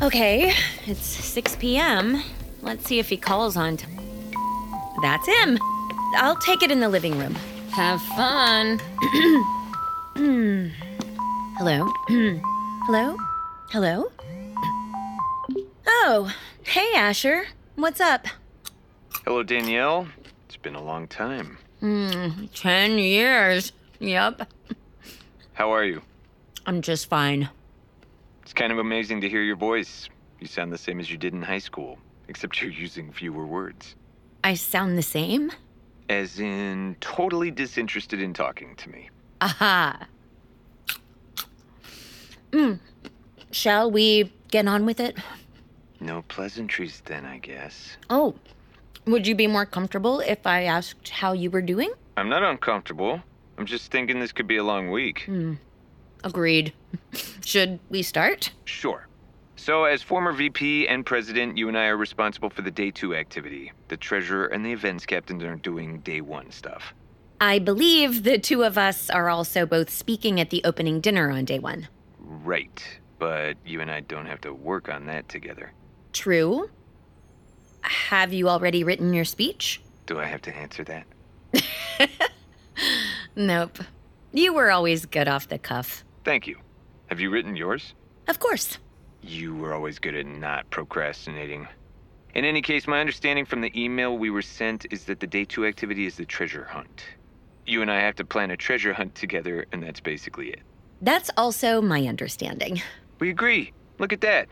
Okay, it's 6 p.m. Let's see if he calls on That's him. I'll take it in the living room. Have fun. Hello? Hello? Hello? Oh, hey, Asher. What's up? Hello, Danielle. It's been a long time. 10 years. Yep. How are you? I'm just fine. It's kind of amazing to hear your voice. You sound the same as you did in high school, except you're using fewer words. I sound the same? As in, totally disinterested in talking to me. Aha. Shall we get on with it? No pleasantries then, I guess. Oh, would you be more comfortable if I asked how you were doing? I'm not uncomfortable. I'm just thinking this could be a long week. Agreed. Should we start? Sure. So, as former VP and president, you and I are responsible for the day 2 activity. The treasurer and the events captain are doing day 1 stuff. I believe the two of us are also both speaking at the opening dinner on day 1. Right. But you and I don't have to work on that together. True. Have you already written your speech? Do I have to answer that? Nope. You were always good off the cuff. Thank you. Have you written yours? Of course. You were always good at not procrastinating. In any case, my understanding from the email we were sent is that the day 2 activity is the treasure hunt. You and I have to plan a treasure hunt together, and that's basically it. That's also my understanding. We agree. Look at that.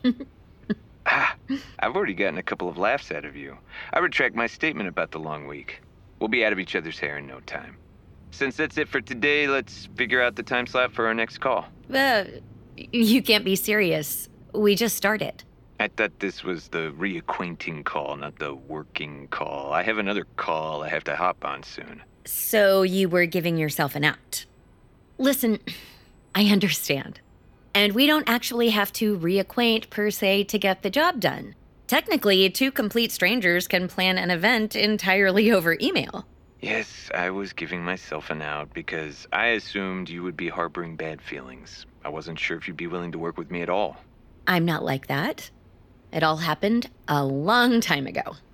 I've already gotten a couple of laughs out of you. I retract my statement about the long week. We'll be out of each other's hair in no time. Since that's it for today, let's figure out the time slot for our next call. You can't be serious. We just started. I thought this was the reacquainting call, not the working call. I have another call I have to hop on soon. So you were giving yourself an out. Listen, I understand. And we don't actually have to reacquaint per se to get the job done. Technically, 2 complete strangers can plan an event entirely over email. Yes, I was giving myself an out because I assumed you would be harboring bad feelings. I wasn't sure if you'd be willing to work with me at all. I'm not like that. It all happened a long time ago.